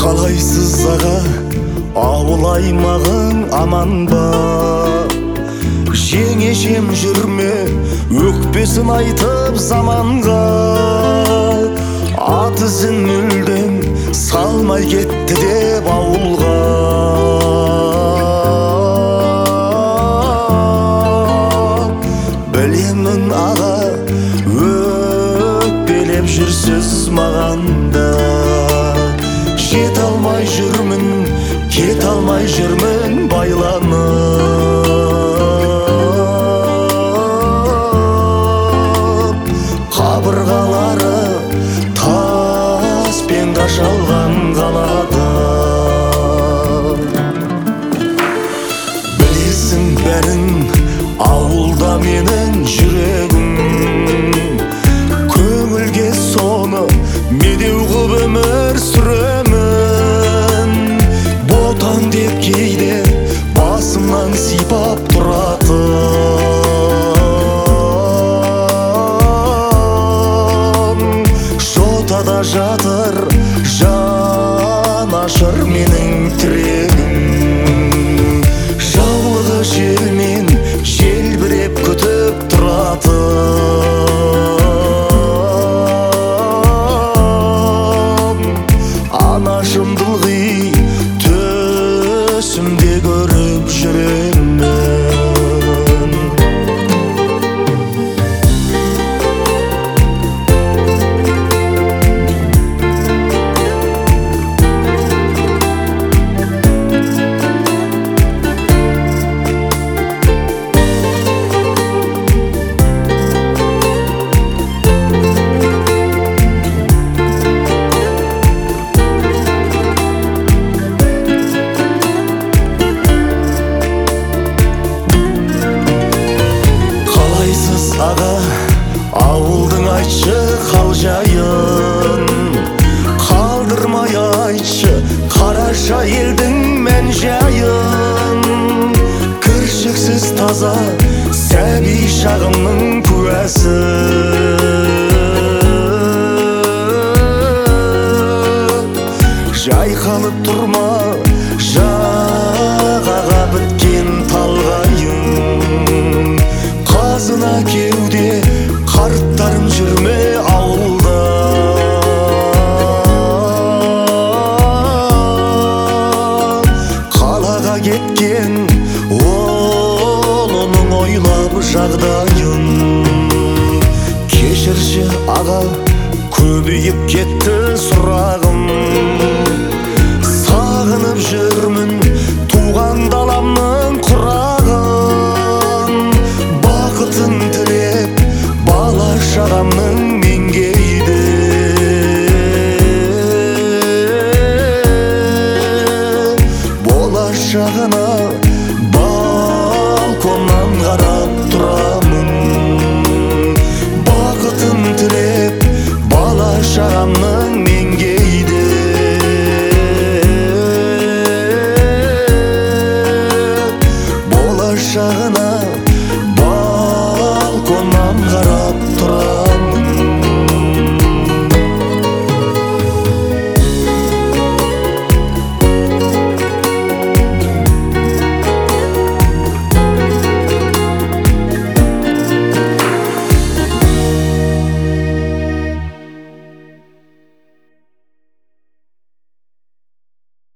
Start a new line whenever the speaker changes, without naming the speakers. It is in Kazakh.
Қалайсыз аға, ауыл аймағың аман ба? Жеңешем жүрме, өкпесін айтып заманға. Ат ізін мүлдем салмай кетті деп ауылға. Білемін аға, өкпелеп жүрсіз мағанда. Кет алмай жүрмін, кет алмай жүрмін байланып. Қабырғалары таспен қашалған қалада. Білесің бәрін, ауылда менің жүрегім. Көңілге соны медеу қып өмір сүремін. Ботан деп кейде басымнан сипап тұратын. Жотада жатыр жанашыр менің тірегім. Жаулығы желмен желбіреп күтіп тұратын. Анашымдылғы төсімде көріп жүремін. Аға, ауылдың айтшы қал жайын. Қалдырмай айтшы қараша елдің мән жайын. Кіршіксіз таза сәби шағымның куәсі. Жайқалып тұрма жағаға біткен талғайын. Қазына кеуде қарттарым жүрме ауылда. Қалаға кеткен оның ойлап жағдайын. Кешірші аға, көбейіп кетті сұрағым. Сағынып жүрмін туған даламның құрағын. Бақытын тілеп бала шағамның меңгейді. Болашағына балконнан қарап тұрамын. Бақытын тілеп бала шағамның меңгейді. Болашағына